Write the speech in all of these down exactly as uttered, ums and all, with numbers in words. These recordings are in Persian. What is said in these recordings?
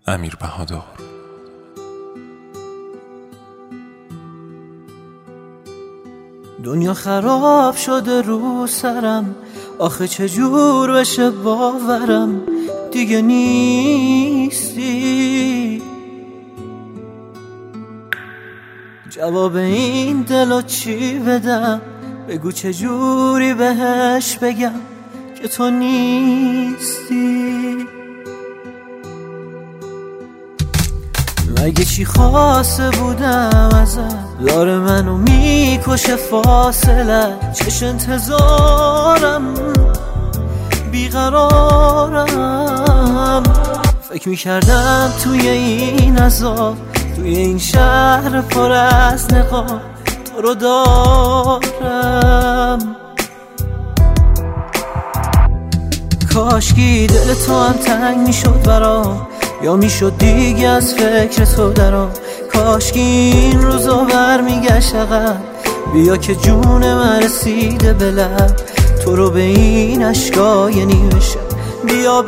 امیر بهادر. دنیا خراب شده رو سرم، آخه چجور بشه باورم دیگه نیستی. جواب این دلو چی بدم؟ بگو چجوری بهش بگم که تو نیستی. مگه چی خواسته بودم ازت؟ داره منو میکشه فاصله، چش انتظارم بیقرارم. فکر میکردم توی این عذاب، توی این شهر پر از نقاب تو رو دارم. کاشکی دل تو هم تنگ میشد برام، یا میشد دیگه از فکر تو درام. کاشکی این روزا برمیگشت عقب، بیا که جون من رسیده به لب. تو رو به این اشکای نیمه شب بیا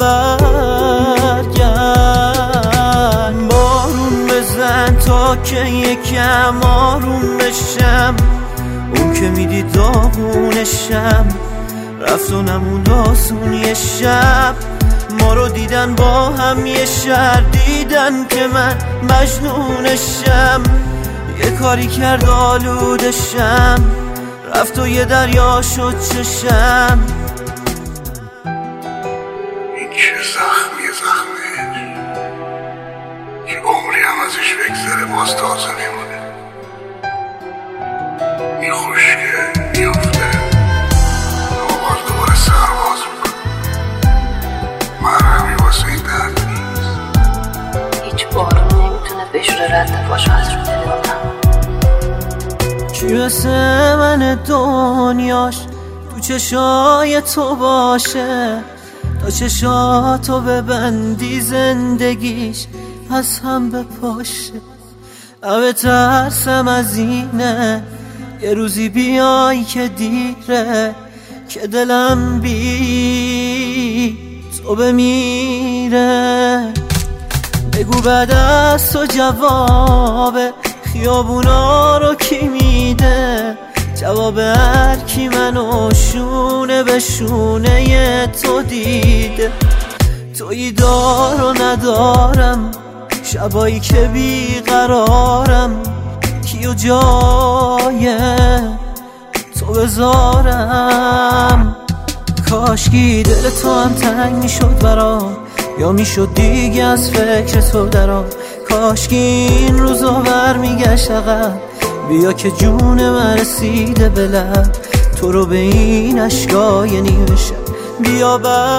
برگرد. بارون بزن تا که یکم آروم بشم، اون که میدی داغونشم رفت و نموند آسون یه شب. ما رو دیدن با هم یه شهر، دیدن که من مجنونشم. یه کاری کرد آلودشم، رفت و یه دریا شد چشم. این چه زخمی زخمه که عمری هم ازش بگذره باز تازه میمونه. این خوشگه میفته باز دوباره سرباز میکنه. مرهمی واسه این درد نیست. هیچ بارون نمیتونه بشوره رد پاشو از رو دل آدم. کی مثل من دنیاش تو چشای تو باشه، تا چشاتو ببندی زندگیش از هم بپاشه. اوه ترسم از اینه یه روزی بیای که دیره، که دلم بی تو بمیره. بگو بعد از تو جواب خیابونا رو کی میده؟ جواب هر کی منو شونه به شونه تو دیده. تویی دار و ندارم، شبایی که بیقرارم، کیو جای تو بذارم. کاشکی دل تو هم تنگ میشد برام، یا میشد دیگه از فکر تو درام. کاشکی این روزا برمیگشت عقب، بیا که جون من رسیده به لب. تو رو به این اشکای نیمه شب بیا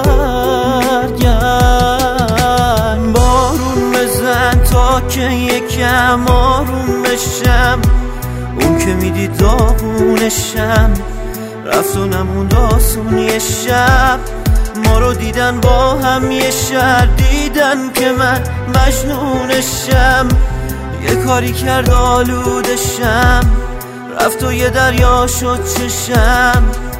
برگرد. بارون بزن تا که یکم آروم بشم، اون که میدی داغونشم رفت و نموند آسون یه شب. ما رو دیدن با هم یه شهر، دیدن که من مجنونشم. یه کاری کرد آلودشم، رفت و یه دریا شد چشم.